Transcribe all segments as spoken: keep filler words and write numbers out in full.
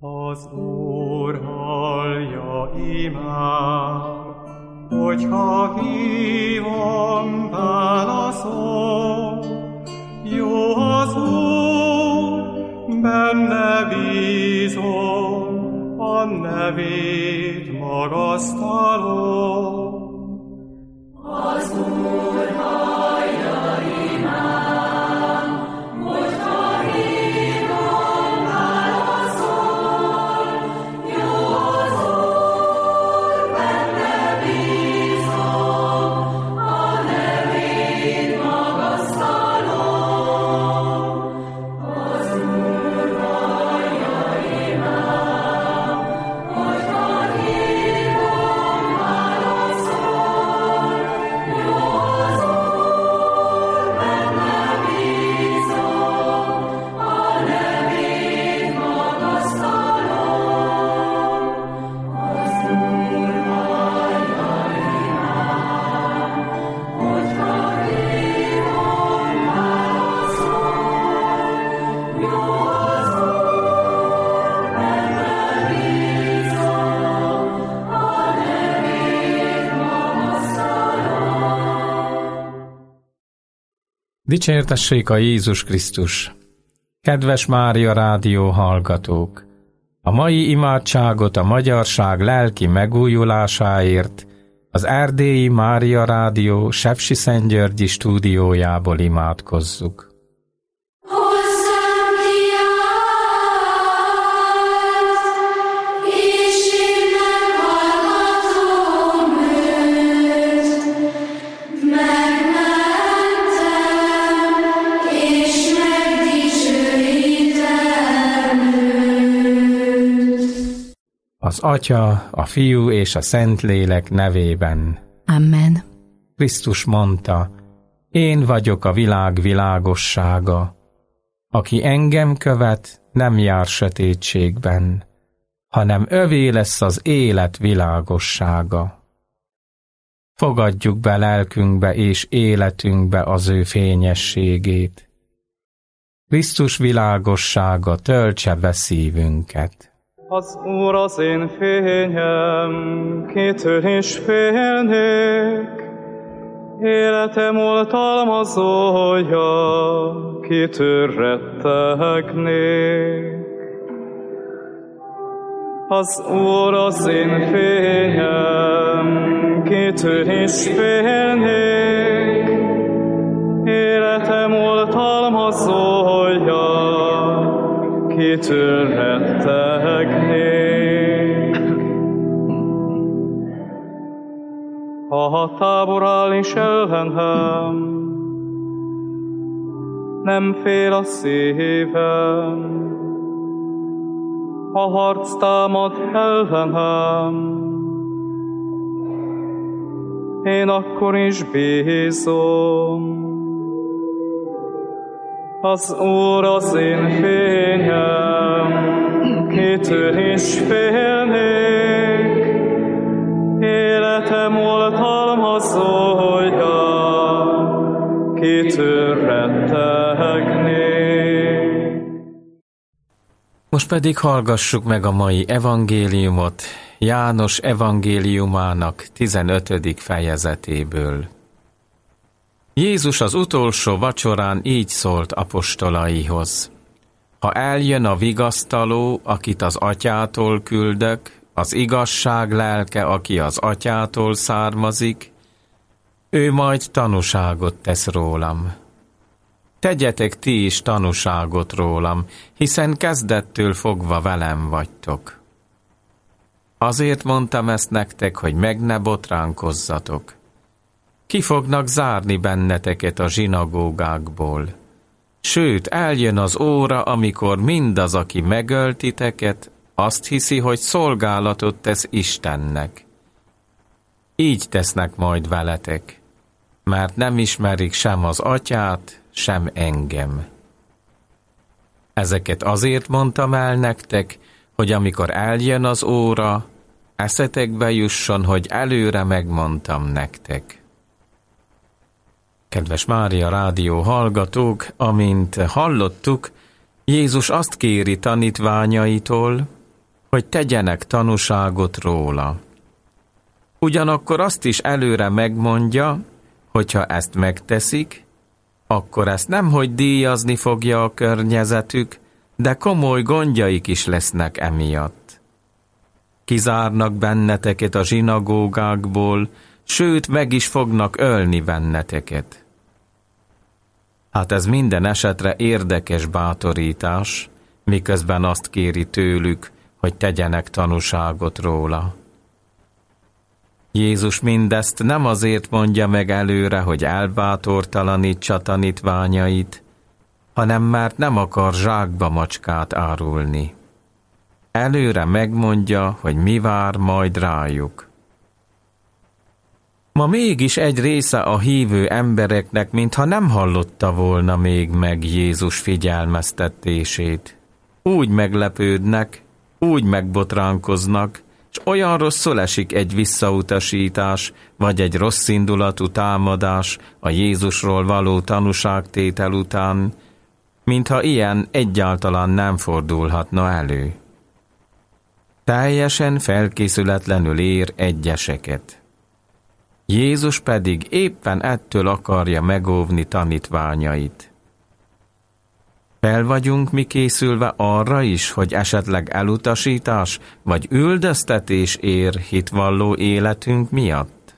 Az Úr hallja imám, hogyha hívom, válaszol. Jó az Úr, benne bízom, a nevét magasztalom. Az Úr hallja imám, hogyha hívom, válaszol. Jó az Úr, benne bízom, a nevét magasztalom. Az Úr hallja imám, hogyha hívom, válaszol. Jó az Úr, benne bízom, a nevét magasztalom. Az Úr hallja imám, hogyha hívom, válaszol. Jó az Úr, benne bízom, a nevét magasztalom. Dicsértessék a Jézus Krisztus! Kedves Mária Rádió hallgatók! A mai imádságot a magyarság lelki megújulásáért az Erdélyi Mária Rádió Sepsiszentgyörgyi stúdiójából imádkozzuk. Hozzám kiállt, és én meghallgatom őt. Megmentem, és megdicsőítem őt. Az Atya, a Fiú és a Szentlélek nevében. Amen. Krisztus mondta, én vagyok a világ világossága. Aki engem követ, nem jár sötétségben, hanem övé lesz az élet világossága. Fogadjuk be lelkünkbe és életünkbe az ő fényességét. Krisztus világossága töltse be szívünket. Az Úr az én fényem, kitől is félnék. Életem oltalmazója, kitől rettegnék. Az Úr az én fényem, kitől is félnék. Életem oltalmazója, kitől rettegnék. Ha a tábor áll is ellenem, nem fél a szívem. Ha harc támad ellenem, én akkor is bízom. Az Úr az én fényem, kitől is félnék. Életem oltalmazója, kitől rettegnék. Most pedig hallgassuk meg a mai evangéliumot János evangéliumának tizenötödik fejezetéből. Jézus az utolsó vacsorán így szólt apostolaihoz. Ha eljön a vigasztaló, akit az Atyától küldök, az igazság lelke, aki az Atyától származik, ő majd tanúságot tesz rólam. Tegyetek ti is tanúságot rólam, hiszen kezdettől fogva velem vagytok. Azért mondtam ezt nektek, hogy meg ne botránkozzatok. Ki fognak zárni benneteket a zsinagógákból. Sőt, eljön az óra, amikor mindaz, aki megöl titeket, azt hiszi, hogy szolgálatot tesz Istennek. Így tesznek majd veletek, mert nem ismerik sem az Atyát, sem engem. Ezeket azért mondtam el nektek, hogy amikor eljön az óra, eszetekbe jusson, hogy előre megmondtam nektek. Kedves Mária Rádió hallgatók, amint hallottuk, Jézus azt kéri tanítványaitól, hogy tegyenek tanúságot róla. Ugyanakkor azt is előre megmondja, hogyha ezt megteszik, akkor ezt nemhogy díjazni fogja a környezetük, de komoly gondjaik is lesznek emiatt. Kizárnak benneteket a zsinagógákból, sőt, meg is fognak ölni benneteket. Hát ez minden esetre érdekes bátorítás, miközben azt kéri tőlük, hogy tegyenek tanúságot róla. Jézus mindezt nem azért mondja meg előre, hogy elbátortalanítsa tanítványait, hanem mert nem akar zsákba macskát árulni. Előre megmondja, hogy mi vár majd rájuk. Ma mégis egy része a hívő embereknek, mintha nem hallotta volna még meg Jézus figyelmeztetését. Úgy meglepődnek, úgy megbotránkoznak, s olyan rosszul esik egy visszautasítás, vagy egy rosszindulatú támadás a Jézusról való tanúságtétel után, mintha ilyen egyáltalán nem fordulhatna elő. Teljesen felkészületlenül ér egyeseket. Jézus pedig éppen ettől akarja megóvni tanítványait. Fel vagyunk mi készülve arra is, hogy esetleg elutasítás vagy üldöztetés ér hitvalló életünk miatt?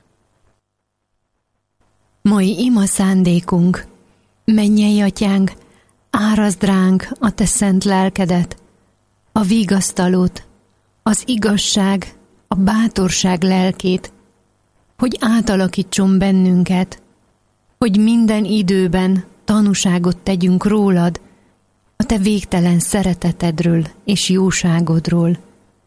Mai ima szándékunk, mennyei atyánk, árazd ránk a te szent lelkedet, a vigasztalót, az igazság, a bátorság lelkét, hogy átalakítson bennünket, hogy minden időben tanúságot tegyünk rólad, a te végtelen szeretetedről és jóságodról.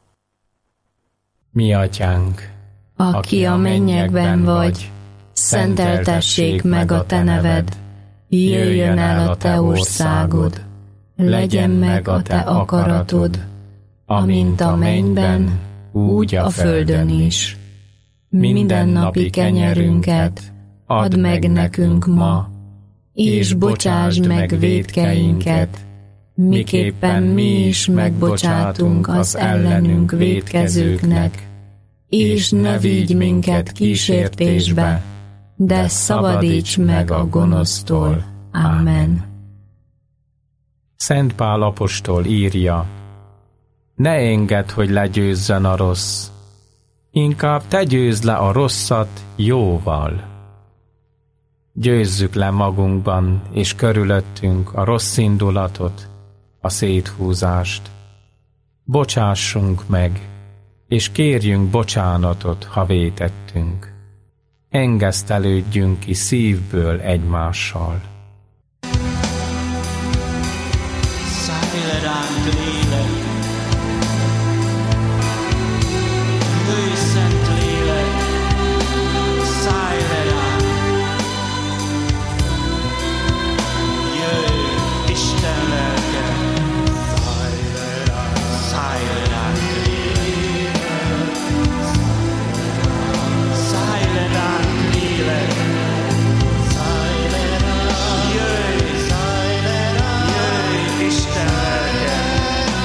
Mi atyánk, aki, aki a mennyekben vagy, szenteltessék meg a te neved, jöjjön el a te országod, legyen meg a te akaratod, amint a mennyben, úgy a földön is. Mindennapi kenyerünket add meg nekünk ma, és bocsásd meg vétkeinket, miképpen mi is megbocsátunk az ellenünk vétkezőknek, és ne vigy minket kísértésbe, de szabadíts meg a gonosztól. Amen. Szent Pál apostol írja: ne engedd, hogy legyőzzön a rossz, inkább te győzd le a rosszat jóval. Győzzük le magunkban és körülöttünk a rossz indulatot, a széthúzást. Bocsássunk meg, és kérjünk bocsánatot, ha vétettünk. Engesztelődjünk ki szívből egymással. Szállj le ránk, lélek! Jöjj, szent lélek! Szállj le ránk! Jöjj, Isten lelke! Szállj le ránk! Szállj le ránk, lélek! Szállj le ránk, lélek! Szállj le ránk! Jöjj! Szállj le ránk! Jöjj, Isten lelke!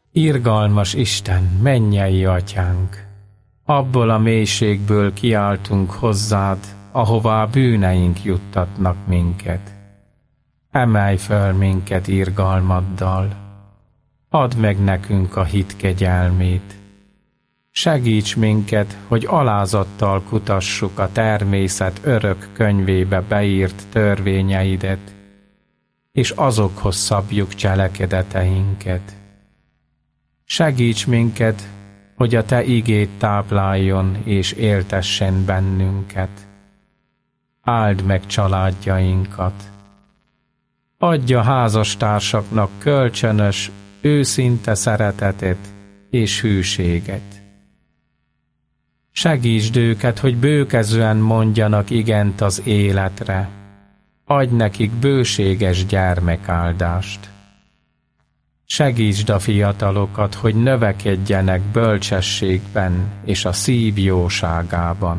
Irgalmas Isten, mennyei Atyánk, abból a mélységből kiáltunk hozzád, ahová bűneink juttatnak minket. Emelj föl minket irgalmaddal, add meg nekünk a hit kegyelmét. Segíts minket, hogy alázattal kutassuk a természet örök könyvébe beírt törvényeidet, és azokhoz szabjuk cselekedeteinket. Segíts minket, hogy a Te igéd tápláljon és éltessen bennünket. Áld meg családjainkat. Adj a házastársaknak kölcsönös, őszinte szeretetet és hűséget. Segítsd őket, hogy bőkezően mondjanak igent az életre. Adj nekik bőséges gyermekáldást. Segítsd a fiatalokat, hogy növekedjenek bölcsességben és a szív jóságában.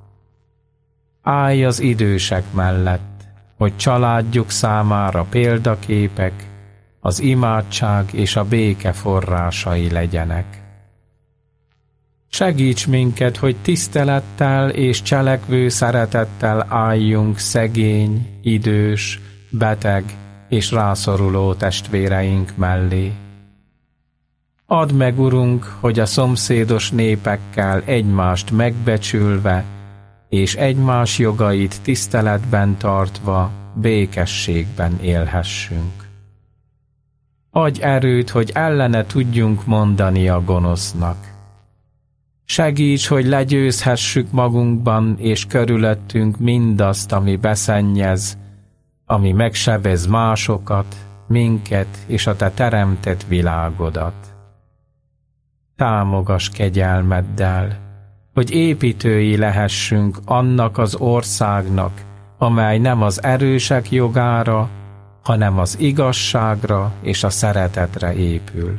Állj az idősek mellett, hogy családjuk számára példaképek, az imádság és a béke forrásai legyenek. Segíts minket, hogy tisztelettel és cselekvő szeretettel álljunk szegény, idős, beteg és rászoruló testvéreink mellé. Add meg, Urunk, hogy a szomszédos népekkel egymást megbecsülve és egymás jogait tiszteletben tartva békességben élhessünk. Adj erőt, hogy ellene tudjunk mondani a gonosznak. Segíts, hogy legyőzhessük magunkban és körülöttünk mindazt, ami beszennyez, ami megsebez másokat, minket és a Te teremtett világodat. Támogass kegyelmeddel, hogy építői lehessünk annak az országnak, amely nem az erősek jogára, hanem az igazságra és a szeretetre épül.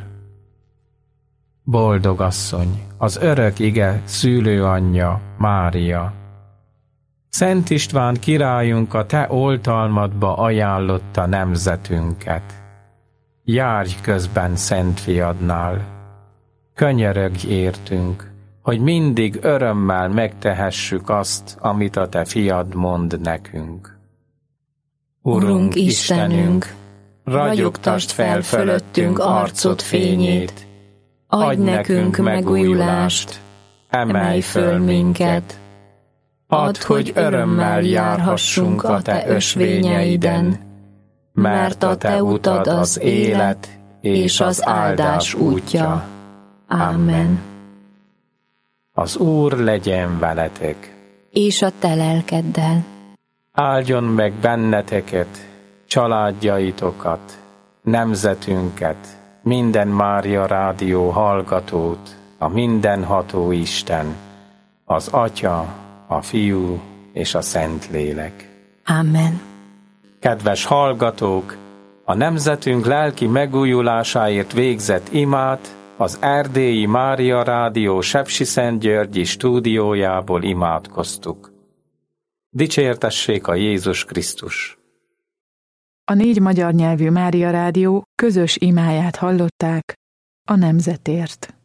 Boldog asszony, az örök ige szülőanyja, Mária! Szent István királyunk a Te oltalmadba ajánlotta nemzetünket. Járj közben Szent Fiadnál, könyörögj értünk, hogy mindig örömmel megtehessük azt, amit a Te Fiad mond nekünk. Urunk Istenünk, ragyogtasd fel fölöttünk arcod fényét, adj nekünk megújulást, emelj föl minket, add, hogy örömmel járhassunk a Te ösvényeiden, mert a Te utad az élet és az áldás útja. Ámen. Az Úr legyen veletek, És a Te lelkeddel. áldjon meg benneteket, családjaitokat, nemzetünket, minden Mária Rádió hallgatót, a mindenható Isten, az Atya, a Fiú és a Szentlélek. Ámen. Kedves hallgatók, a nemzetünk lelki megújulásáért végzett imát az Erdélyi Mária Rádió Sepsiszentgyörgyi stúdiójából imádkoztuk. Dicsértessék a Jézus Krisztus! A négy magyar nyelvű Mária Rádió közös imáját hallották a nemzetért.